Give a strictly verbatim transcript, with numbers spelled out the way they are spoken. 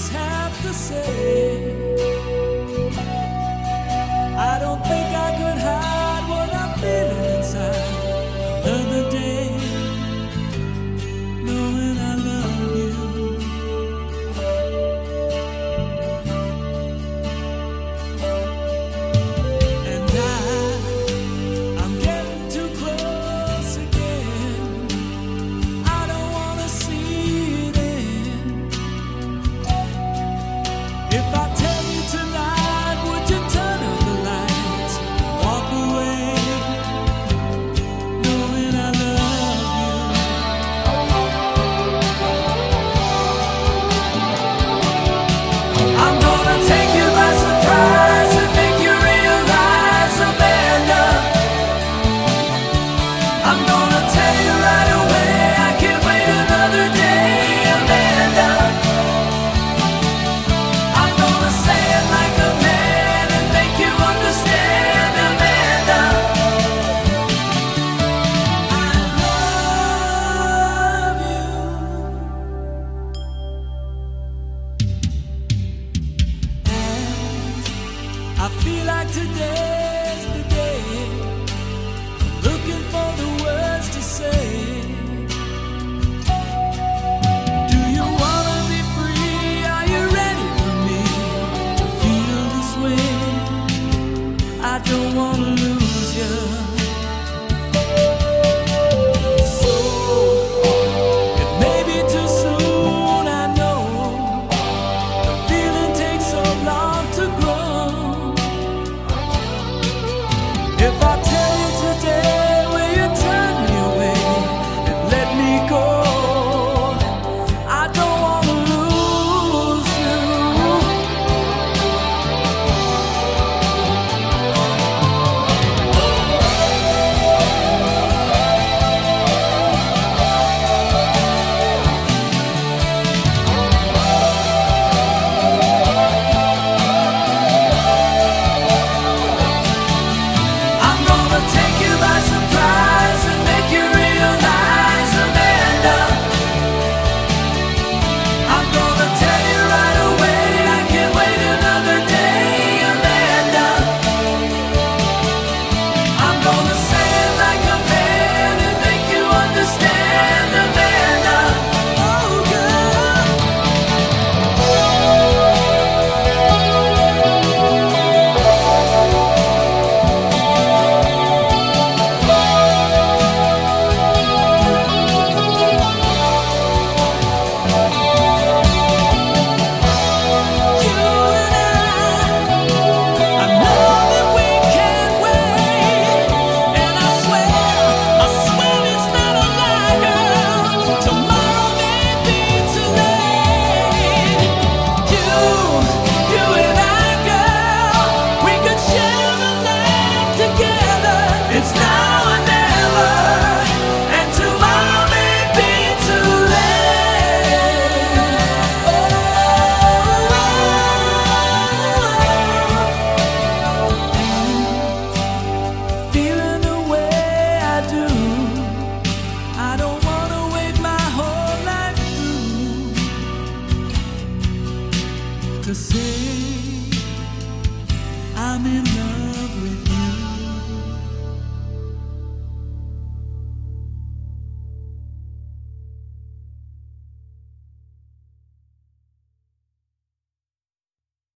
just have to say, I don't think I could hide what I'm feeling inside another day, knowing I love you. And I, I'm getting too close again. I don't wanna see it end. If I tell you tonight, would you turn off the lights, walk away, knowing I love you? I'm gonna take you by surprise and make you realize, Amanda. I'm gonna tell you right away, I can't wait another day, Amanda. I'm gonna say it like a man and make you understand, Amanda. I love you. And I feel like today's the day, looking for the words to say. Do you wanna be free? Are you ready for me to feel this way? I don't wanna lose you. So it may be too soon, I know. The feeling takes so long to grow. If I tell you today, will you turn me away and let me go? I don't wanna lose you. I'm gonna take you by surprise and make you realize, Amanda. I'm gonna tell you right away, I can't wait another day, Amanda. I'm gonna say it like a man and make you understand, Amanda. Oh, girl. You and I, I know that we can't wait. And I swear, I swear it's not a lie, girl. Tomorrow may be too late. You, you and I, girl, we could share a life together. It's now or never, and tomorrow may be too late. Feeling the way I do, I don't wanna wait my whole life through to say I'm in